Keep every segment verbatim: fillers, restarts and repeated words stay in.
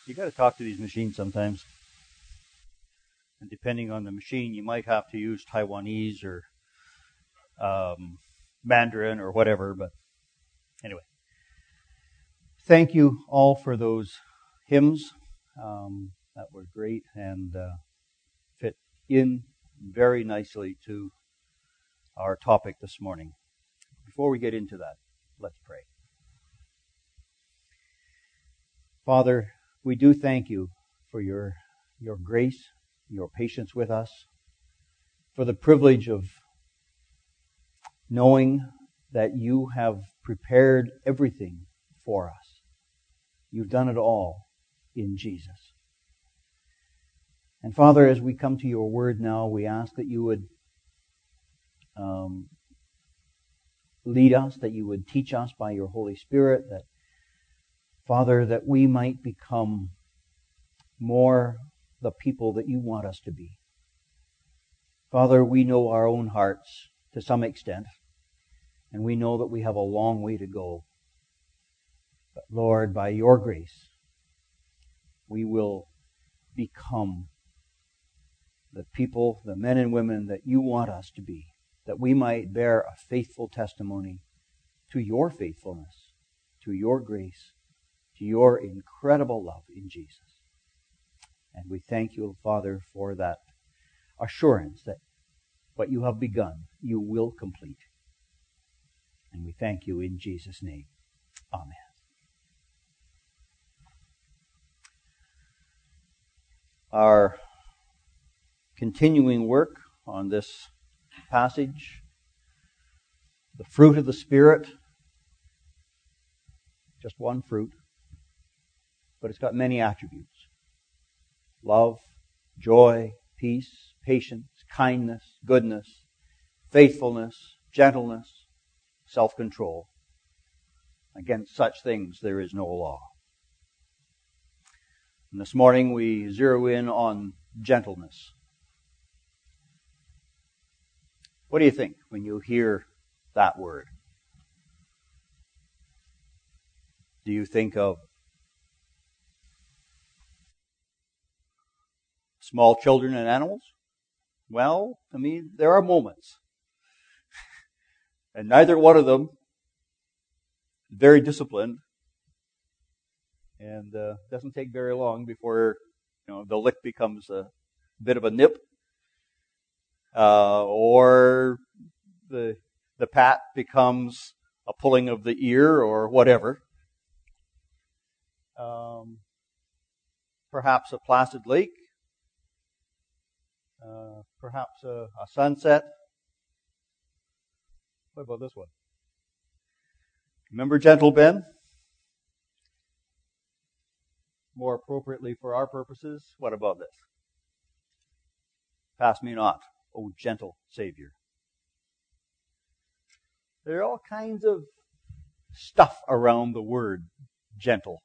You got to talk to these machines sometimes. And depending on the machine, you might have to use Taiwanese or um, Mandarin or whatever. But anyway, thank you all for those hymns um, that were great and uh, fit in very nicely to our topic this morning. Before we get into that, let's pray. Father, we do thank you for your your grace, your patience with us, for the privilege of knowing that you have prepared everything for us. You've done it all in Jesus. And Father, as we come to your word now, we ask that you would um, lead us, that you would teach us by your Holy Spirit, that, Father, that we might become more the people that you want us to be. Father, we know our own hearts to some extent, and we know that we have a long way to go. But Lord, by your grace, we will become the people, the men and women that you want us to be, that we might bear a faithful testimony to your faithfulness, to your grace, to your incredible love in Jesus. And we thank you, Father, for that assurance that what you have begun, you will complete. And we thank you in Jesus' name. Amen. Our continuing work on this passage, the fruit of the Spirit, just one fruit, but it's got many attributes. Love, joy, peace, patience, kindness, goodness, faithfulness, gentleness, self-control. Against such things there is no law. And this morning we zero in on gentleness. What do you think when you hear that word? Do you think of small children and animals? Well, I mean, there are moments. And neither one of them is very disciplined. And uh, doesn't take very long before, you know, the lick becomes a bit of a nip. Uh, or the the pat becomes a pulling of the ear or whatever. Um, perhaps a placid lake. Uh, perhaps a, a sunset. What about this one? Remember Gentle Ben? More appropriately for our purposes, what about this? Pass me not, O gentle Savior. There are all kinds of stuff around the word gentle.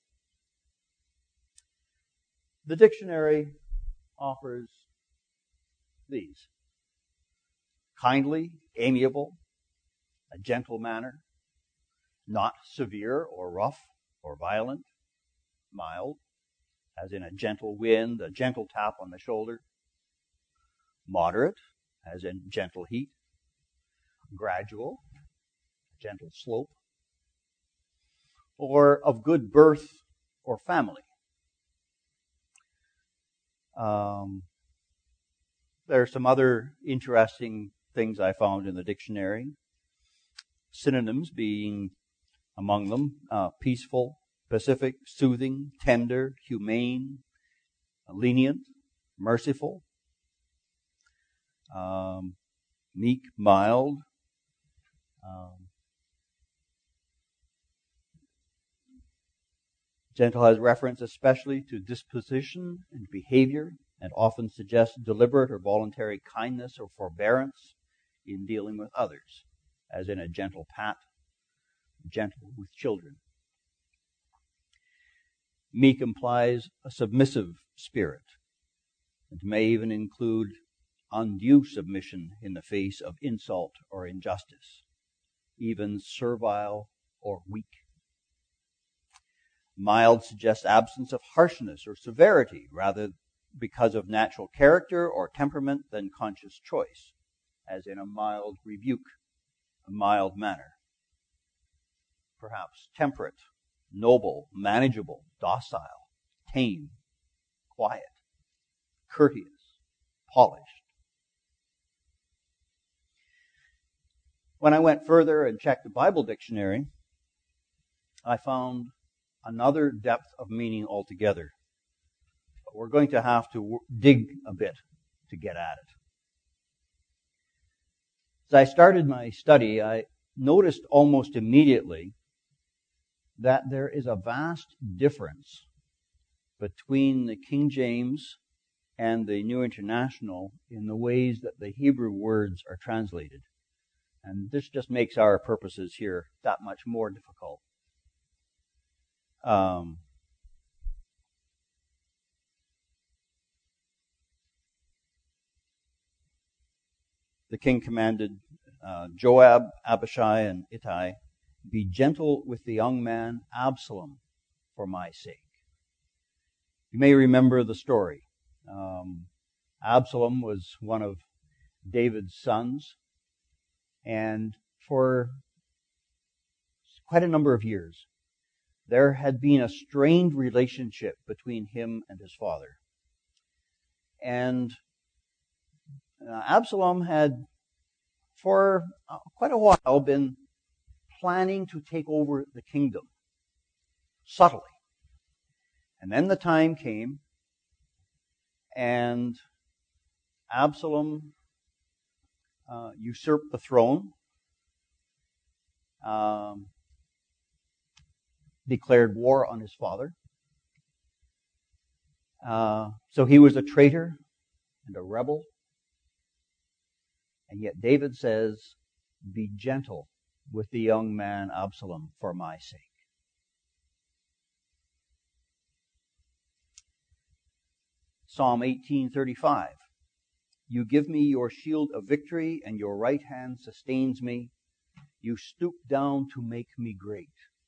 The dictionary offers these: kindly, amiable, a gentle manner, not severe or rough or violent, mild, as in a gentle wind, a gentle tap on the shoulder, moderate, as in gentle heat, gradual, gentle slope, or of good birth or family. Um, there are some other interesting things I found in the dictionary. Synonyms being among them uh, peaceful, pacific, soothing, tender, humane, lenient, merciful, um, meek, mild. Um, gentle has reference especially to disposition and behavior, and often suggests deliberate or voluntary kindness or forbearance in dealing with others, as in a gentle pat, gentle with children. Meek implies a submissive spirit, and may even include undue submission in the face of insult or injustice, even servile or weak. Mild suggests absence of harshness or severity, rather because of natural character or temperament than conscious choice, as in a mild rebuke, a mild manner. Perhaps temperate, noble, manageable, docile, tame, quiet, courteous, polished. When I went further and checked the Bible dictionary, I found another depth of meaning altogether. But we're going to have to dig a bit to get at it. As I started my study, I noticed almost immediately that there is a vast difference between the King James and the New International in the ways that the Hebrew words are translated. And this just makes our purposes here that much more difficult. Um, the king commanded uh, Joab, Abishai, and Ittai, "Be gentle with the young man Absalom for my sake." You may remember the story. Um, Absalom was one of David's sons, and for quite a number of years, there had been a strained relationship between him and his father. And uh, Absalom had, for uh, quite a while, been planning to take over the kingdom, subtly. And then the time came, and Absalom uh, usurped the throne, um, declared war on his father. Uh, so he was a traitor and a rebel. And yet David says, "Be gentle with the young man Absalom for my sake." Psalm eighteen thirty-five. "You give me your shield of victory, and your right hand sustains me. You stoop down to make me great."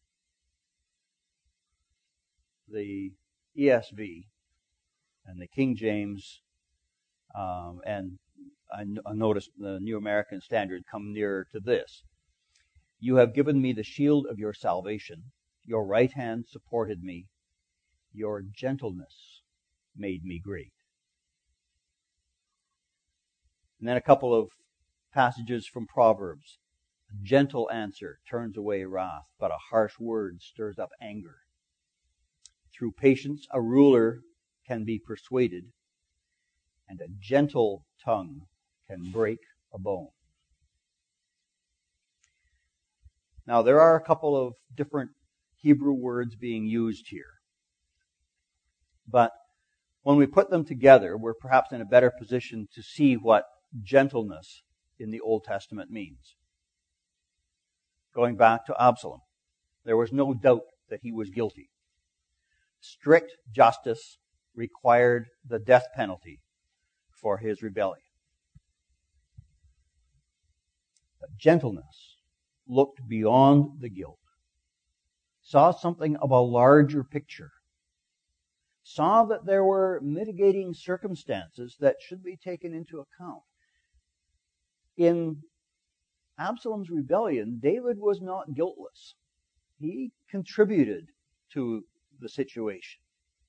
The E S V and the King James, um, and I, I noticed the New American Standard come nearer to this. "You have given me the shield of your salvation. Your right hand supported me. Your gentleness made me great." And then a couple of passages from Proverbs. "A gentle answer turns away wrath, but a harsh word stirs up anger. Through patience a ruler can be persuaded, and a gentle tongue can break a bone." Now, there are a couple of different Hebrew words being used here. But when we put them together, we're perhaps in a better position to see what gentleness in the Old Testament means. Going back to Absalom, there was no doubt that he was guilty. Strict justice required the death penalty for his rebellion. But gentleness looked beyond the guilt, saw something of a larger picture, saw that there were mitigating circumstances that should be taken into account. In Absalom's rebellion, David was not guiltless. He contributed to the situation.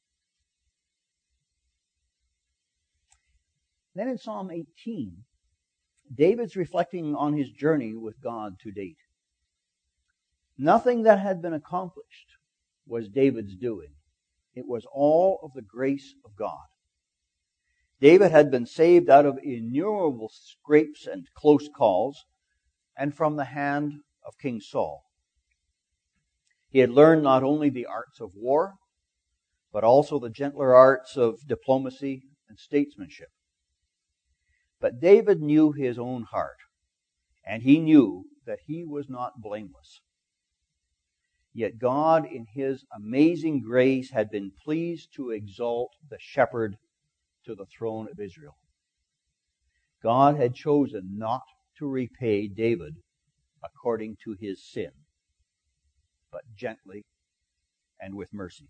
Then in Psalm eighteen, David's reflecting on his journey with God to date. Nothing that had been accomplished was David's doing. It was all of the grace of God. David had been saved out of innumerable scrapes and close calls, and from the hand of King Saul. He had learned not only the arts of war, but also the gentler arts of diplomacy and statesmanship. But David knew his own heart, and he knew that he was not blameless. Yet God, in his amazing grace, had been pleased to exalt the shepherd to the throne of Israel. God had chosen not to repay David according to his sin, but gently and with mercy.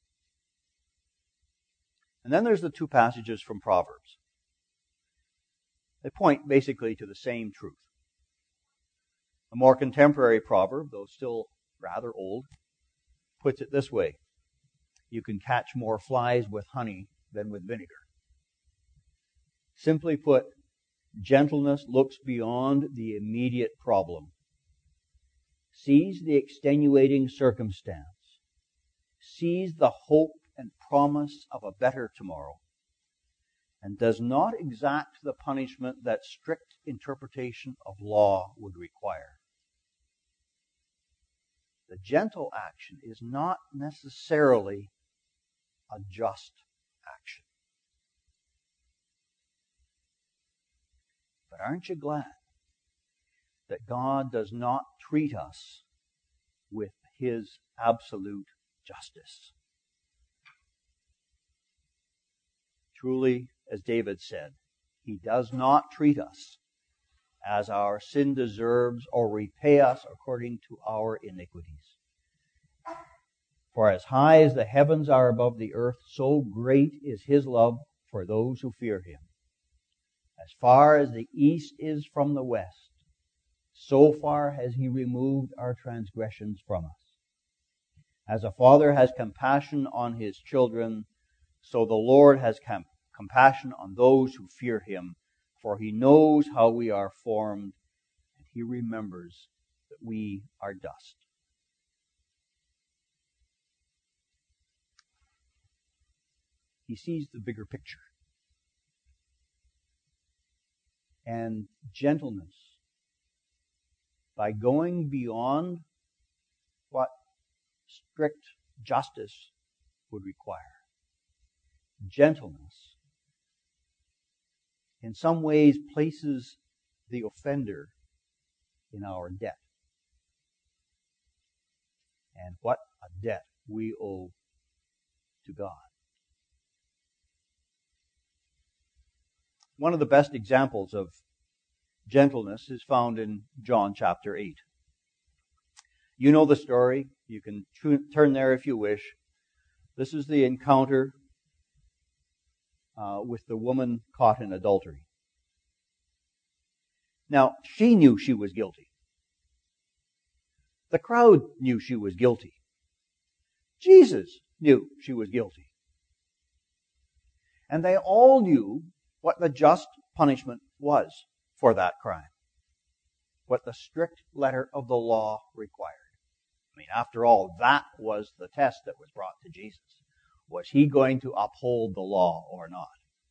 And then there's the two passages from Proverbs. They point basically to the same truth. A more contemporary proverb, though still rather old, puts it this way: you can catch more flies with honey than with vinegar. Simply put, gentleness looks beyond the immediate problem, sees the extenuating circumstance, sees the hope and promise of a better tomorrow, and does not exact the punishment that strict interpretation of law would require. The gentle action is not necessarily a just action. But aren't you glad that God does not treat us with His absolute justice? Truly, as David said, He does not treat us as our sin deserves or repay us according to our iniquities. For as high as the heavens are above the earth, so great is His love for those who fear Him. As far as the east is from the west, so far has He removed our transgressions from us. As a father has compassion on his children, so the Lord has com- compassion on those who fear Him, for He knows how we are formed, and He remembers that we are dust. He sees the bigger picture. And gentleness, by going beyond what strict justice would require, gentleness in some ways places the offender in our debt. And what a debt we owe to God. One of the best examples of gentleness is found in John chapter eight. You know the story. You can t- turn there if you wish. This is the encounter uh, with the woman caught in adultery. Now, she knew she was guilty. The crowd knew she was guilty. Jesus knew she was guilty. And they all knew what the just punishment was for that crime, what the strict letter of the law required. I mean, after all, that was the test that was brought to Jesus. Was He going to uphold the law or not?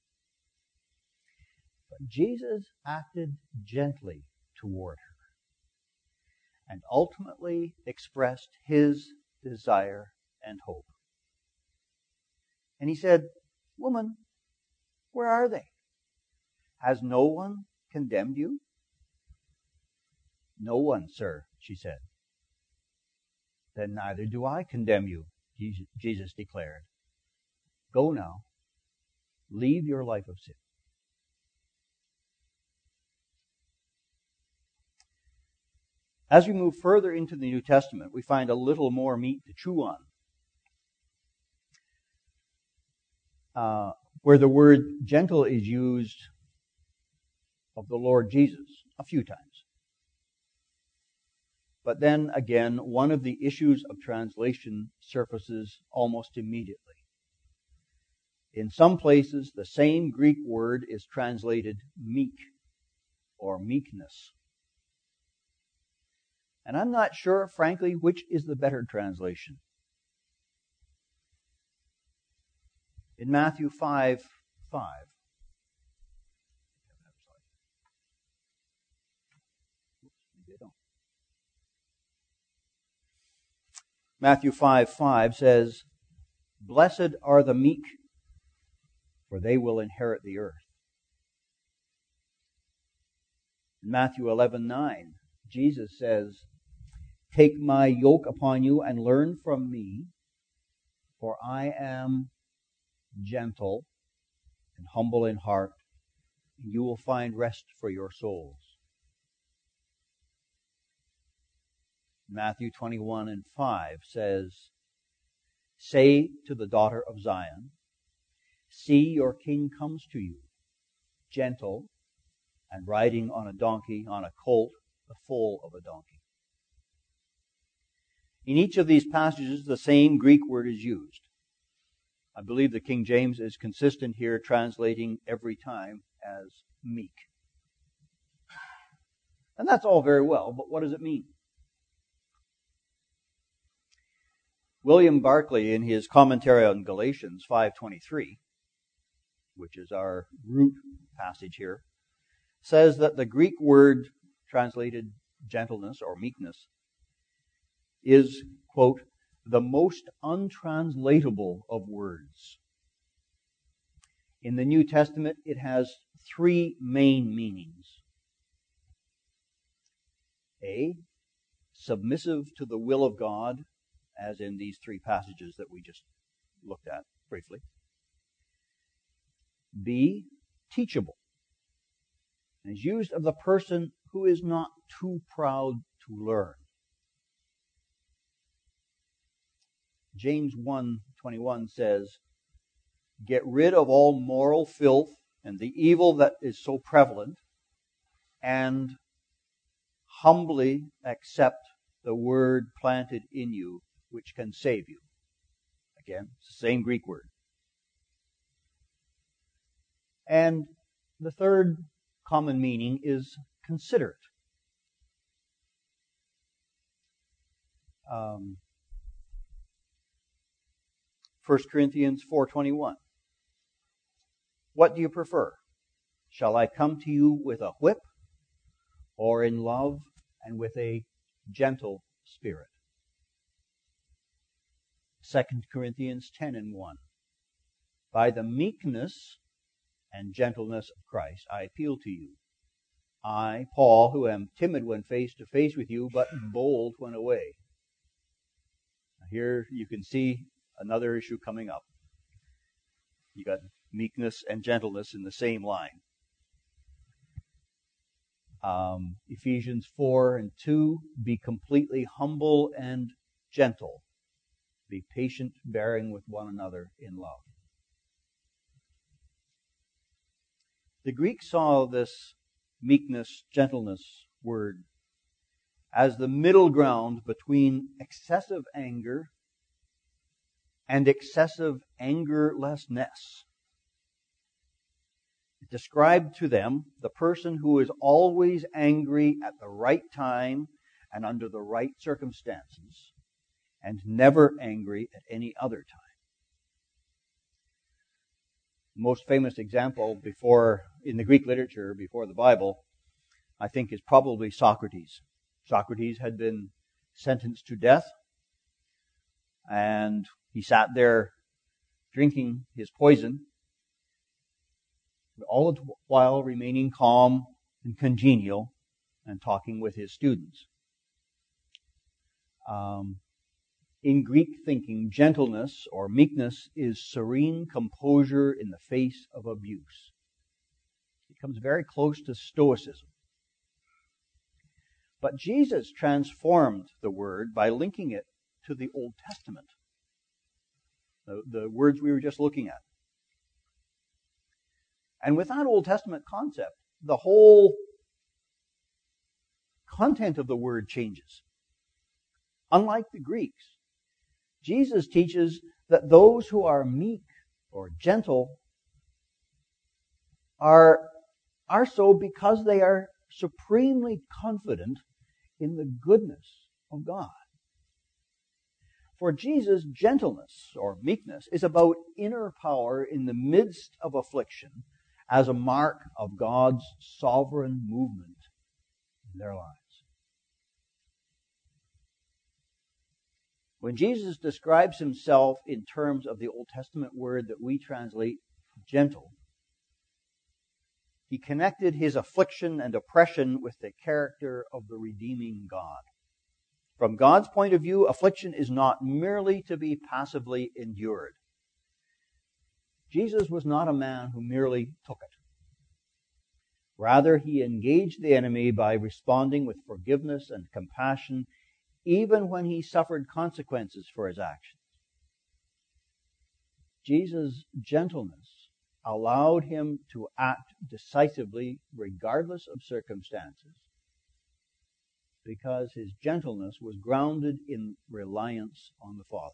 But Jesus acted gently toward her and ultimately expressed His desire and hope. And He said, "Woman, where are they? Has no one condemned you?" "No one, sir," she said. "Then neither do I condemn you," Jesus declared. "Go now. Leave your life of sin." As we move further into the New Testament, we find a little more meat to chew on. Uh, where the word gentle is used of the Lord Jesus a few times. But then again, one of the issues of translation surfaces almost immediately. In some places, the same Greek word is translated meek or meekness. And I'm not sure, frankly, which is the better translation. In Matthew five five, Matthew five five says, "Blessed are the meek, for they will inherit the earth." In Matthew eleven nine, Jesus says, "Take my yoke upon you and learn from me, for I am gentle and humble in heart, and you will find rest for your souls." Matthew twenty-one and five says, Say to the daughter of Zion, see, your king comes to you, gentle and riding on a donkey, on a colt, the foal of a donkey. In each of these passages, the same Greek word is used. I believe the King James is consistent here, translating every time as meek. And that's all very well, but what does it mean? William Barclay, in his commentary on Galatians five twenty-three, which is our root passage here, says that the Greek word translated gentleness or meekness is, quote, the most untranslatable of words. In the New Testament, it has three main meanings. A, submissive to the will of God, as in these three passages that we just looked at briefly. B, teachable, and is used of the person who is not too proud to learn. James one twenty-one says, get rid of all moral filth and the evil that is so prevalent, and humbly accept the word planted in you, which can save you. Again, it's the same Greek word. And the third common meaning is considerate. Um, First Corinthians four twenty-one. What do you prefer? Shall I come to you with a whip, or in love and with a gentle spirit? Second Corinthians ten and one. By the meekness and gentleness of Christ, I appeal to you. I, Paul, who am timid when face to face with you, but bold when away. Here you can see another issue coming up. You got meekness and gentleness in the same line. Um, Ephesians four and two, be completely humble and gentle. Be patient, bearing with one another in love. The Greeks saw this meekness, gentleness word as the middle ground between excessive anger and excessive angerlessness. It described to them the person who is always angry at the right time and under the right circumstances, and never angry at any other time. The most famous example before in the Greek literature before the Bible, I think, is probably Socrates. Socrates had been sentenced to death, and he sat there drinking his poison, all the while remaining calm and congenial and talking with his students. Um, in Greek thinking, gentleness or meekness is serene composure in the face of abuse. It comes very close to stoicism. But Jesus transformed the word by linking it to the Old Testament. The, the words we were just looking at. And with that Old Testament concept, the whole content of the word changes. Unlike the Greeks, Jesus teaches that those who are meek or gentle are, are so because they are supremely confident in the goodness of God. For Jesus, gentleness or meekness is about inner power in the midst of affliction as a mark of God's sovereign movement in their lives. When Jesus describes himself in terms of the Old Testament word that we translate gentle, he connected his affliction and oppression with the character of the redeeming God. From God's point of view, affliction is not merely to be passively endured. Jesus was not a man who merely took it. Rather, he engaged the enemy by responding with forgiveness and compassion, even when he suffered consequences for his actions. Jesus' gentleness allowed him to act decisively regardless of circumstances, because his gentleness was grounded in reliance on the Father.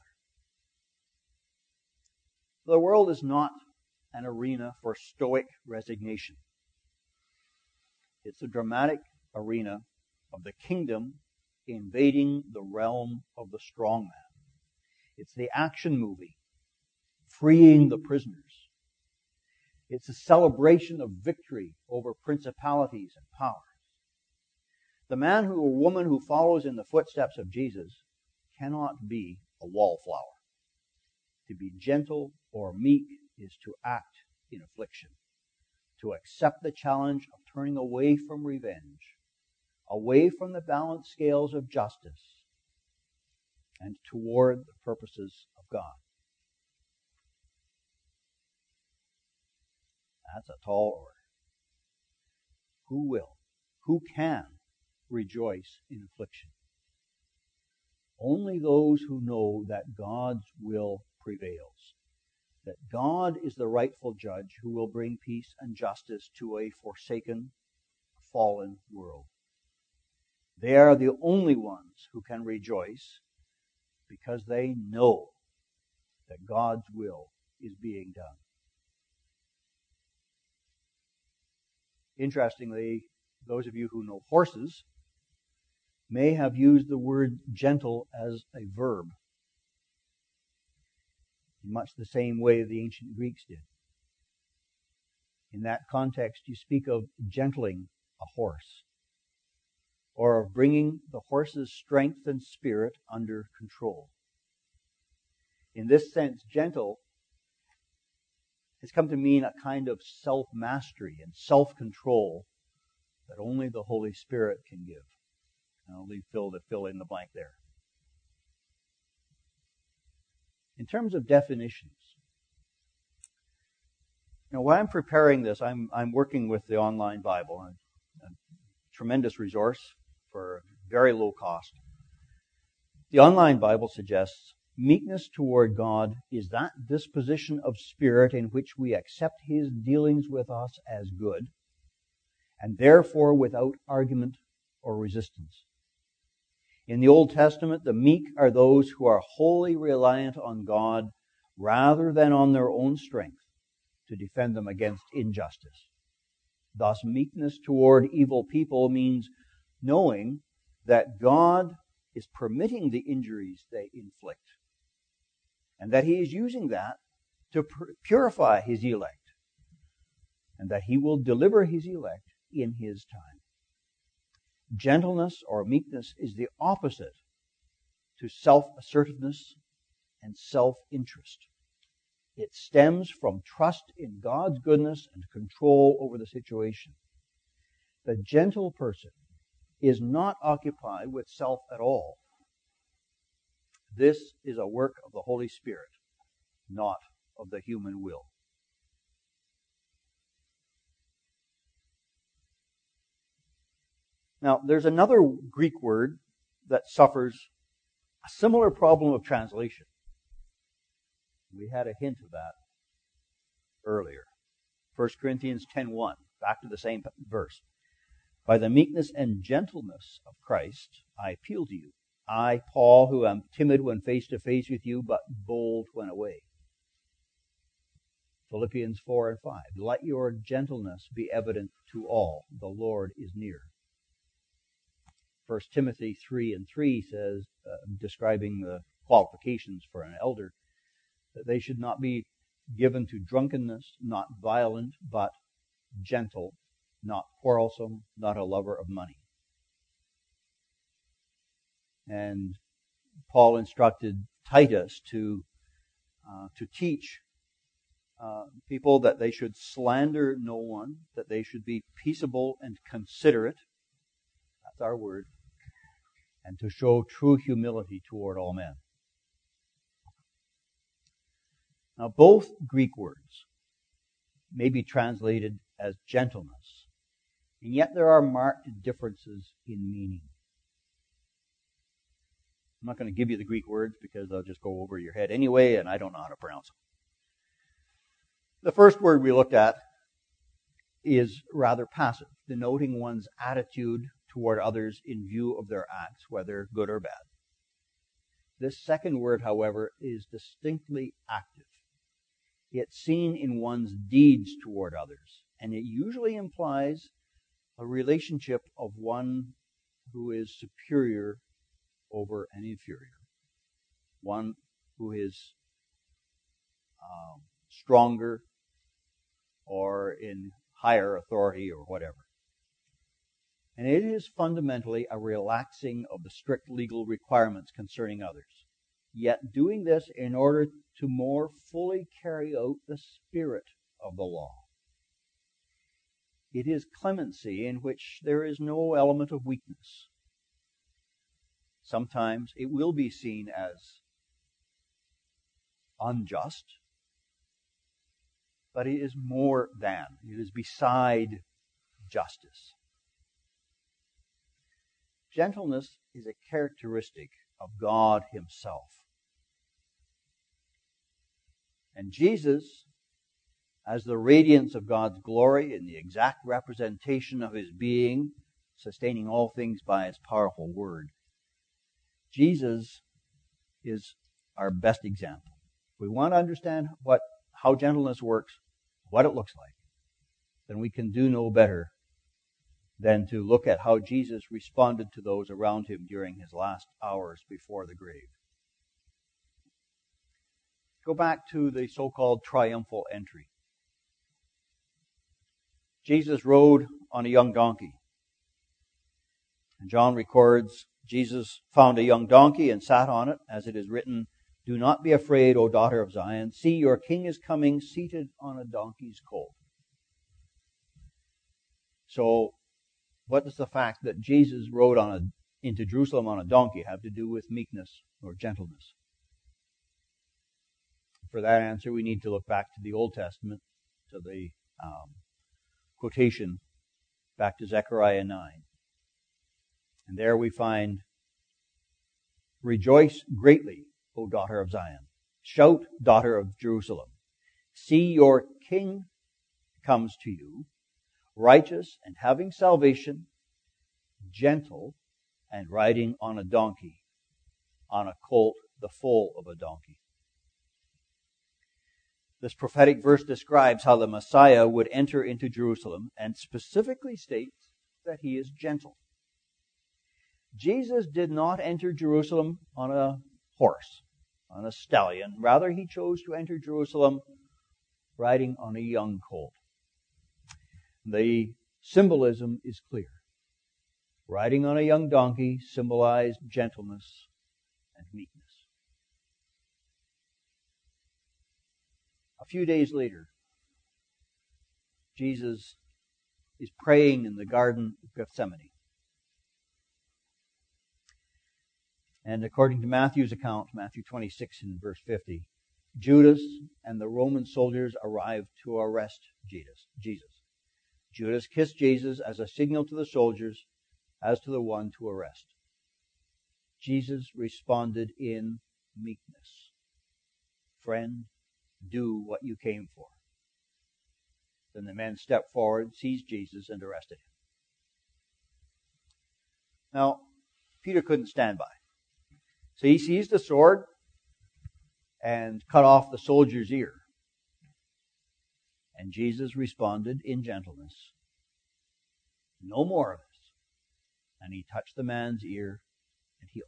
The world is not an arena for stoic resignation. It's a dramatic arena of the kingdom invading the realm of the strong man. It's the action movie, freeing the prisoners. It's a celebration of victory over principalities and powers. The man or woman who follows in the footsteps of Jesus cannot be a wallflower. To be gentle or meek is to act in affliction, to accept the challenge of turning away from revenge, away from the balanced scales of justice, and toward the purposes of God. That's a tall order. Who will, who can rejoice in affliction? Only those who know that God's will prevails, that God is the rightful judge who will bring peace and justice to a forsaken, fallen world. They are the only ones who can rejoice because they know that God's will is being done. Interestingly, those of you who know horses may have used the word gentle as a verb, in much the same way the ancient Greeks did. In that context, you speak of gentling a horse, or of bringing the horse's strength and spirit under control. In this sense, gentle has come to mean a kind of self-mastery and self-control that only the Holy Spirit can give. And I'll leave Phil to fill in the blank there. In terms of definitions, you know, while I'm preparing this, I'm I'm working with the online Bible, a, a tremendous resource for very low cost. The online Bible suggests meekness toward God is that disposition of spirit in which we accept His dealings with us as good, and therefore without argument or resistance. In the Old Testament, the meek are those who are wholly reliant on God rather than on their own strength to defend them against injustice. Thus, meekness toward evil people means knowing that God is permitting the injuries they inflict, and that He is using that to purify His elect, and that He will deliver His elect in His time. Gentleness or meekness is the opposite to self-assertiveness and self-interest. It stems from trust in God's goodness and control over the situation. The gentle person is not occupied with self at all. This is a work of the Holy Spirit, not of the human will. Now, there's another Greek word that suffers a similar problem of translation. We had a hint of that earlier. First Corinthians ten one, back to the same verse. By the meekness and gentleness of Christ, I appeal to you. I, Paul, who am timid when face to face with you, but bold when away. Philippians four and five. Let your gentleness be evident to all. The Lord is near. First Timothy three and three says, uh, describing the qualifications for an elder, that they should not be given to drunkenness, not violent, but gentle, not quarrelsome, not a lover of money. And Paul instructed Titus to uh, to teach uh, people that they should slander no one, that they should be peaceable and considerate. That's our word. And to show true humility toward all men. Now, both Greek words may be translated as gentleness, and yet there are marked differences in meaning. I'm not going to give you the Greek words because they'll just go over your head anyway, and I don't know how to pronounce them. The first word we looked at is rather passive, denoting one's attitude toward others in view of their acts, whether good or bad. This second word, however, is distinctly active. It's seen in one's deeds toward others, and it usually implies a relationship of one who is superior over an inferior, one who is um, stronger or in higher authority or whatever. And it is fundamentally a relaxing of the strict legal requirements concerning others, yet doing this in order to more fully carry out the spirit of the law. It is clemency in which there is no element of weakness. Sometimes it will be seen as unjust, but it is more than, it is beside justice. Gentleness is a characteristic of God Himself. And Jesus, as the radiance of God's glory and the exact representation of His being, sustaining all things by His powerful word, Jesus is our best example. If we want to understand what how gentleness works, what it looks like, then we can do no better than to look at how Jesus responded to those around Him during His last hours before the grave. Go back to the so-called triumphal entry. Jesus rode on a young donkey. And John records, Jesus found a young donkey and sat on it, as it is written, "Do not be afraid, O daughter of Zion. See, your king is coming, seated on a donkey's colt." So, what does the fact that Jesus rode on a, into Jerusalem on a donkey have to do with meekness or gentleness? For that answer, we need to look back to the Old Testament, to the um, quotation back to Zechariah nine. And there we find, "Rejoice greatly, O daughter of Zion. Shout, daughter of Jerusalem. See, your king comes to you, righteous and having salvation, gentle and riding on a donkey, on a colt, the foal of a donkey." This prophetic verse describes how the Messiah would enter into Jerusalem and specifically states that He is gentle. Jesus did not enter Jerusalem on a horse, on a stallion. Rather, He chose to enter Jerusalem riding on a young colt. The symbolism is clear. Riding on a young donkey symbolized gentleness and meekness. A few days later, Jesus is praying in the Garden of Gethsemane. And according to Matthew's account, Matthew twenty-six and verse fifty, Judas and the Roman soldiers arrived to arrest Jesus. Judas kissed Jesus as a signal to the soldiers as to the one to arrest. Jesus responded in meekness. "Friend, do what you came for." Then the men stepped forward, seized Jesus, and arrested Him. Now, Peter couldn't stand by. So he seized a sword and cut off the soldier's ear. And Jesus responded in gentleness, "No more of this." And He touched the man's ear and healed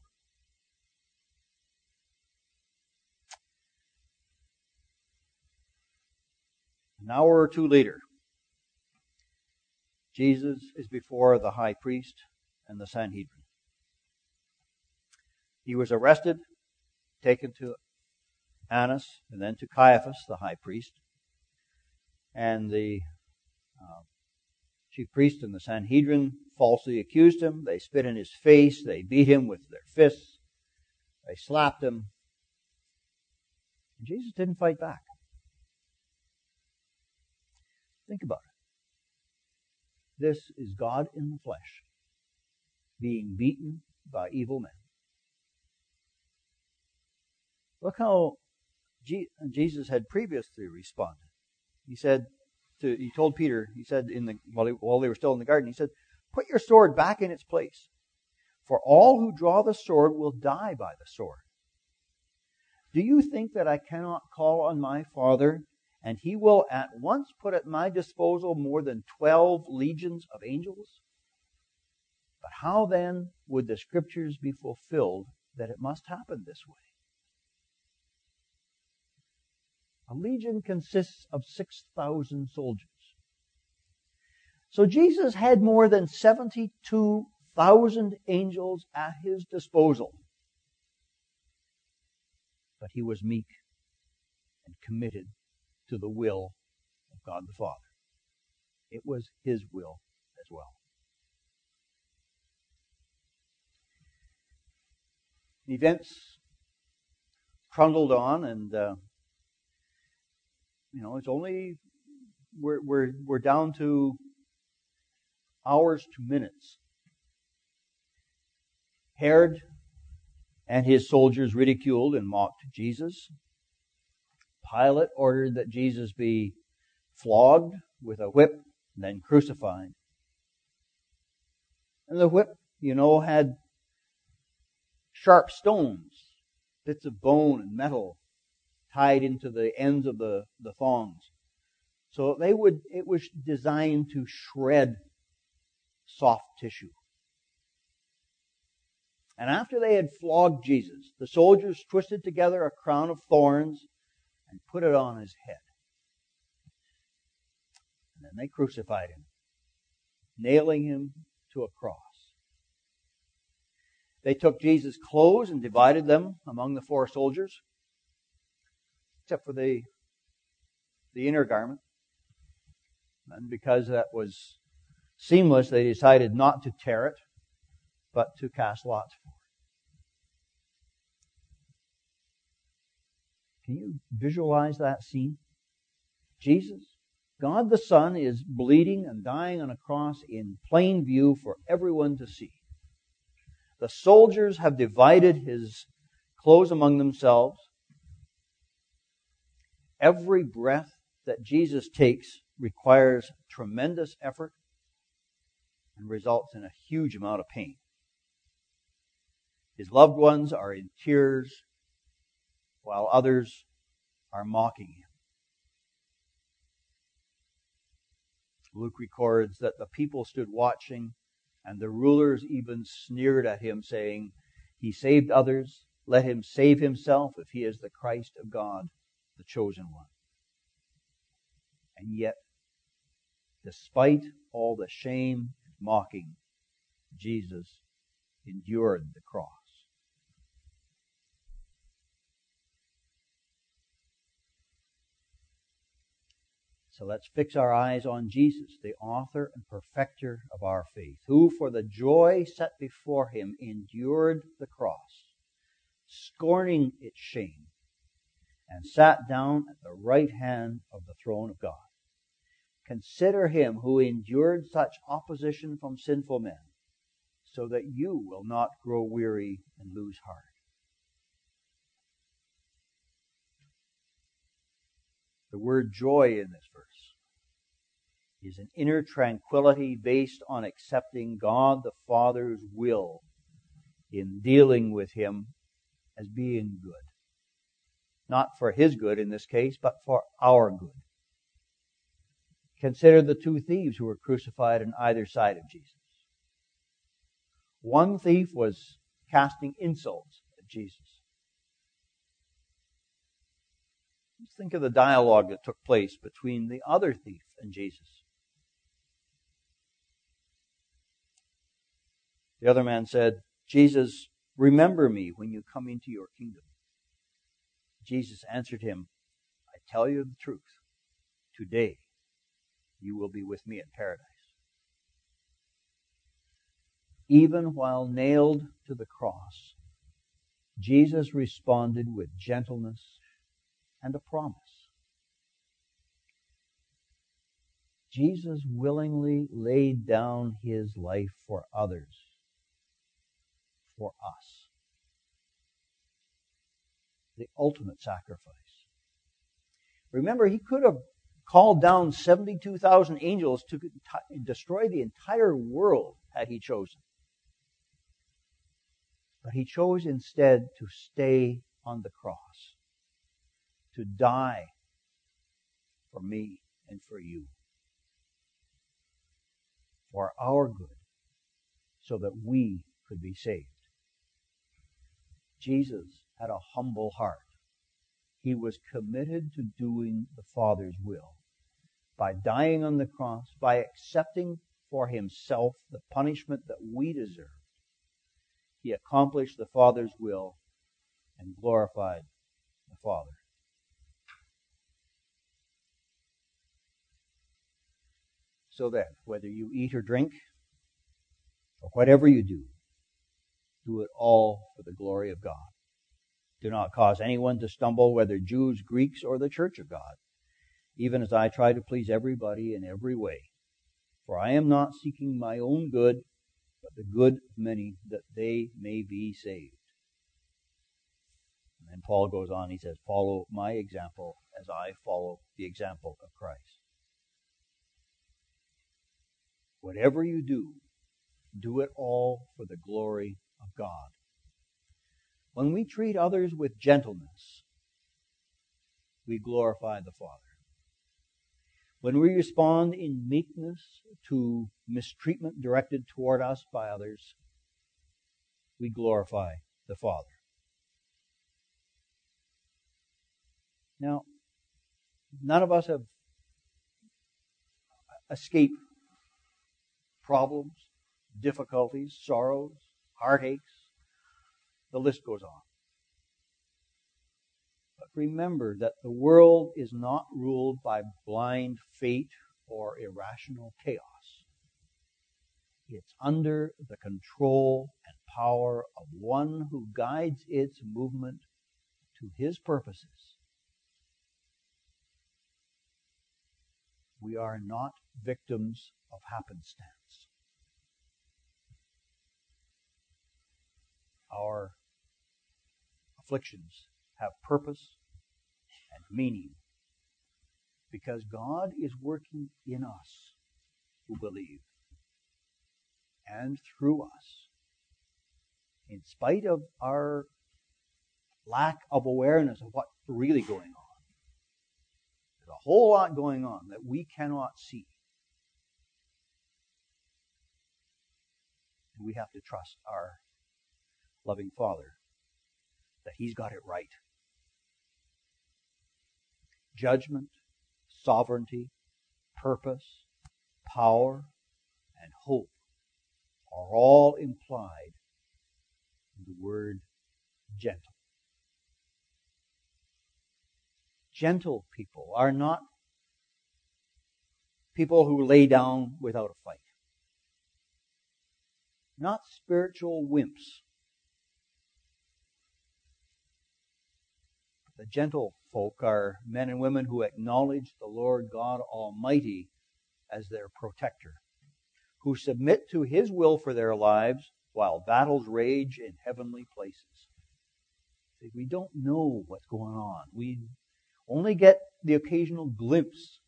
him. An hour or two later, Jesus is before the high priest and the Sanhedrin. He was arrested, taken to Annas, and then to Caiaphas, the high priest. And the uh, chief priest and the Sanhedrin falsely accused Him. They spit in His face. They beat Him with their fists. They slapped Him. And Jesus didn't fight back. Think about it. This is God in the flesh, being beaten by evil men. Look how Jesus had previously responded. He said to, he told Peter, he said in the, while, he, while they were still in the garden, he said, put your sword back in its place. For all who draw the sword will die by the sword. Do you think that I cannot call on my Father, and He will at once put at my disposal more than twelve legions of angels? But how then would the Scriptures be fulfilled that it must happen this way? A legion consists of six thousand soldiers. So Jesus had more than seventy-two thousand angels at His disposal. But He was meek and committed to the will of God the Father. It was His will as well. Events trundled on, and uh, you know, it's only we're we're we're down to hours to minutes. Herod and his soldiers ridiculed and mocked Jesus. Pilate ordered that Jesus be flogged with a whip and then crucified. And the whip, you know, had sharp stones, bits of bone and metal tied into the ends of the, the thongs. So they would it was designed to shred soft tissue. And after they had flogged Jesus, the soldiers twisted together a crown of thorns and put it on His head. And then they crucified Him, nailing Him to a cross. They took Jesus' clothes and divided them among the four soldiers, except for the, the inner garment. And because that was seamless, they decided not to tear it, but to cast lots for it. Can you visualize that scene? Jesus, God the Son, is bleeding and dying on a cross in plain view for everyone to see. The soldiers have divided His clothes among themselves. Every breath that Jesus takes requires tremendous effort and results in a huge amount of pain. His loved ones are in tears while others are mocking Him. Luke records that the people stood watching, and the rulers even sneered at Him, saying, He saved others, let Him save Himself if He is the Christ of God, the chosen one. And yet, despite all the shame and mocking, Jesus endured the cross. So let's fix our eyes on Jesus, the author and perfecter of our faith, who for the joy set before Him endured the cross, scorning its shame, and sat down at the right hand of the throne of God. Consider Him who endured such opposition from sinful men, so that you will not grow weary and lose heart. The word joy in this verse is an inner tranquility based on accepting God the Father's will in dealing with Him as being good. Not for His good in this case, but for our good. Consider the two thieves who were crucified on either side of Jesus. One thief was casting insults at Jesus. Let's think of the dialogue that took place between the other thief and Jesus. The other man said, Jesus, remember me when you come into your kingdom. Jesus answered him, I tell you the truth. Today you will be with me in paradise. Even while nailed to the cross, Jesus responded with gentleness and a promise. Jesus willingly laid down His life for others, for us. The ultimate sacrifice. Remember, He could have called down seventy-two thousand angels to destroy the entire world had he chosen. But he chose instead to stay on the cross, to die for me and for you, for our good, so that we could be saved. Jesus had a humble heart. He was committed to doing the Father's will. By dying on the cross, by accepting for himself the punishment that we deserved, he accomplished the Father's will and glorified the Father. So then, whether you eat or drink, or whatever you do, do it all for the glory of God. Do not cause anyone to stumble, whether Jews, Greeks, or the church of God, even as I try to please everybody in every way. For I am not seeking my own good, but the good of many, that they may be saved. And then Paul goes on, he says, follow my example as I follow the example of Christ. Whatever you do, do it all for the glory of God. When we treat others with gentleness, we glorify the Father. When we respond in meekness to mistreatment directed toward us by others, we glorify the Father. Now, none of us have escaped problems, difficulties, sorrows, heartaches. The list goes on. But remember that the world is not ruled by blind fate or irrational chaos. It's under the control and power of one who guides its movement to his purposes. We are not victims of happenstance. Our afflictions have purpose and meaning because God is working in us who believe and through us. In spite of our lack of awareness of what's really going on, there's a whole lot going on that we cannot see. And we have to trust our loving Father that He's got it right. Judgment, sovereignty, purpose, power, and hope are all implied in the word gentle. Gentle people are not people who lay down without a fight. Not spiritual wimps. The gentle folk are men and women who acknowledge the Lord God Almighty as their protector, who submit to His will for their lives while battles rage in heavenly places. See, we don't know what's going on. We only get the occasional glimpse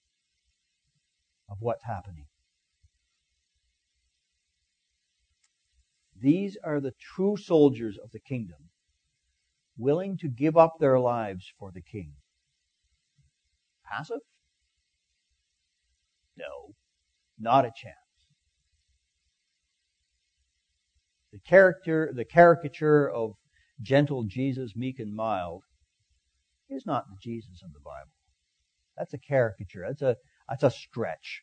of what's happening. These are the true soldiers of the kingdom, willing to give up their lives for the King. Passive? No, not a chance. The character, the caricature of gentle Jesus, meek and mild, is not the Jesus of the Bible. That's a caricature. That's a that's a stretch.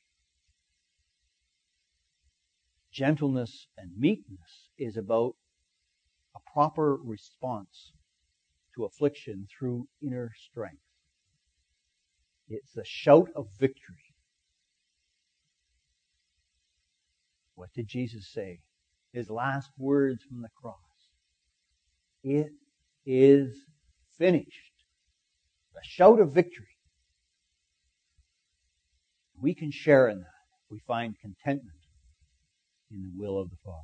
Gentleness and meekness is about a proper response to affliction through inner strength. It's the shout of victory. What did Jesus say? His last words from the cross. It is finished. The shout of victory. We can share in that. We find contentment in the will of the Father.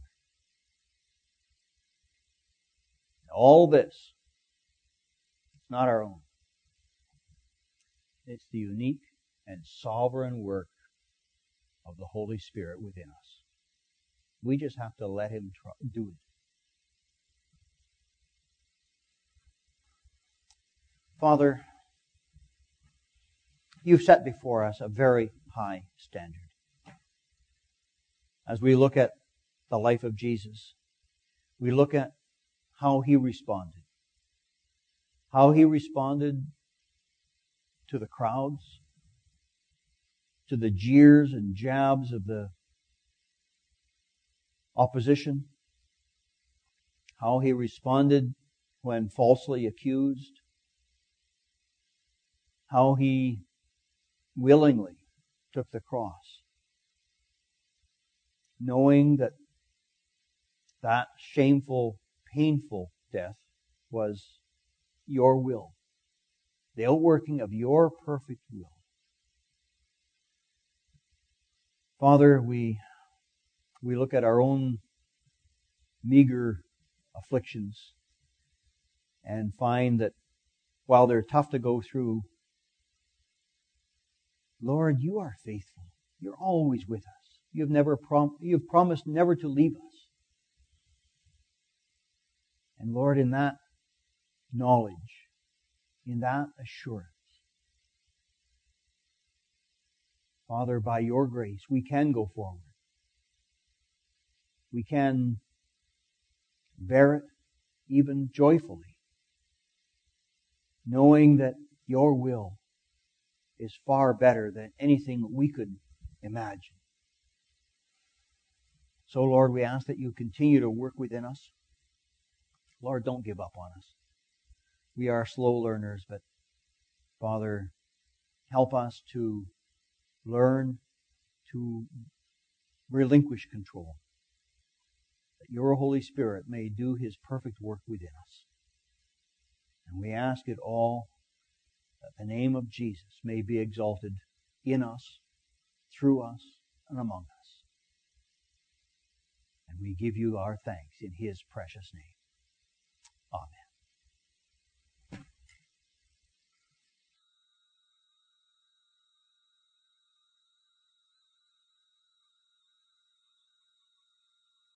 All this, it's not our own. It's the unique and sovereign work of the Holy Spirit within us. We just have to let Him try, do it. Father, You've set before us a very high standard. As we look at the life of Jesus, we look at how He responded. How He responded to the crowds, to the jeers and jabs of the opposition. How He responded when falsely accused. How He willingly took the cross, knowing that that shameful, painful death was Your will, the outworking of Your perfect will. Father, we we look at our own meager afflictions and find that while they're tough to go through, Lord, You are faithful. You're always with us. You've never prom- You've promised never to leave us. And Lord, in that knowledge, in that assurance, Father, by Your grace, we can go forward. We can bear it even joyfully, knowing that Your will is far better than anything we could imagine. So, Lord, we ask that You continue to work within us. Lord, don't give up on us. We are slow learners, but Father, help us to learn to relinquish control, that Your Holy Spirit may do His perfect work within us. And we ask it all that the name of Jesus may be exalted in us, through us, and among us. And we give You our thanks in His precious name. Amen.